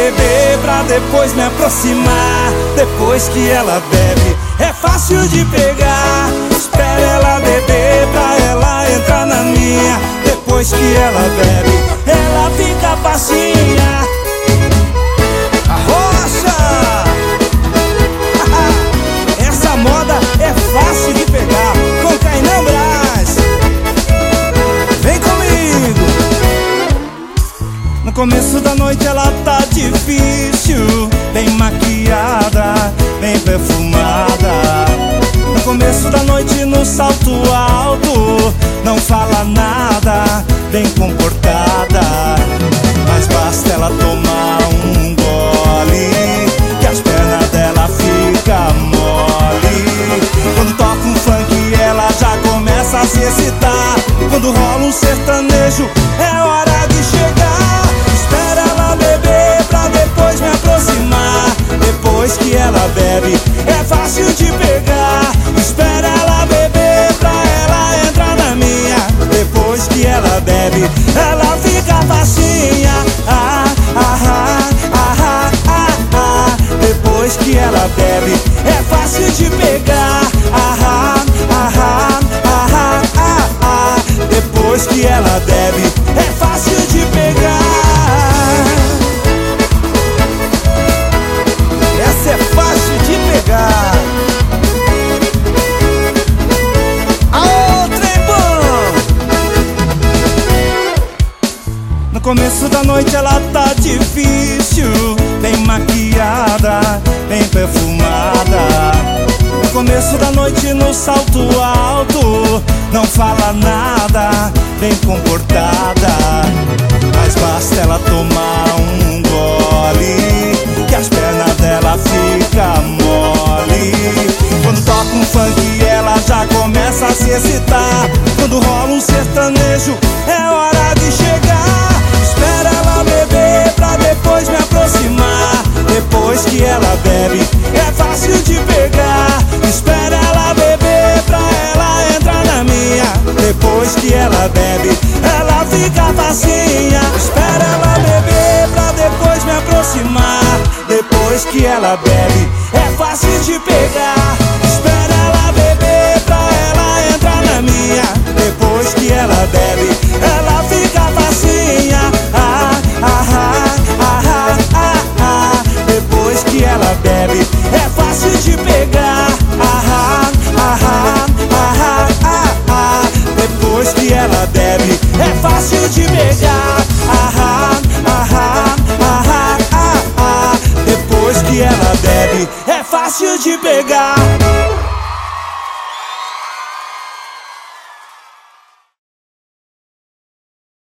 beber pra depois me aproximar. Depois que ela bebe, é fácil de pegar. Espera ela beber pra ela entrar na minha. Depois que ela bebe, ela fica facinha. Arrocha! Essa moda é fácil de pegar. Com Kainan Brás, vem comigo. No começo da noite ela tá difícil, bem maquiada, bem perfumada. No começo da noite no salto alto, não fala nada, bem comportada. Mas basta ela tomar um gole, que as pernas dela ficam mole. Quando toca um funk ela já começa a se excitar. Quando rola um sertanejo é hora de chegar. Espera ela beber pra depois me aproximar. Depois que ela bebe, é fácil de pegar. Espera ela beber pra ela entrar na minha. Depois que ela bebe, ela fica facinha. Depois que ela bebe, é fácil de pegar. Depois que ela bebe, é fácil de pegar. Essa é fácil de pegar. Aô, trem bom! No começo da noite ela tá difícil, bem maquiada, bem perfumada. No começo da noite no salto alto, não fala nada, bem comportada. Mas basta ela tomar um gole, que as pernas dela ficam mole. Quando toca um funk ela já começa a se excitar. Quando rola um sertanejo é hora de chegar. Espera ela beber pra depois me aproximar. Depois que ela bebe, é fácil de pegar. Espera ela beber pra ela entrar na minha. Depois que ela bebe, ela fica facinha. Espera ela beber pra depois me aproximar. Depois que ela bebe, é fácil de pegar. Espera ela beber pra ela entrar na minha. Depois que ela bebe, ela fica facinha. Depois que ela bebe, é fácil de pegar. Depois que ela bebe, é fácil de pegar. Depois que ela bebe, é fácil de pegar.